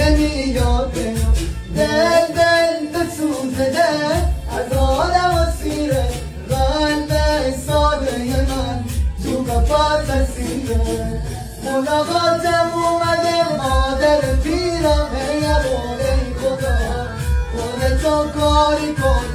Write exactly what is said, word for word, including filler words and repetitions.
نمیاد دل دل بسوزه دل از آدم و سیره قلب ساده من تو قفص اسیره ملاقاتم اومده مادر پیرم ای عباده خدا خودتو کاری کن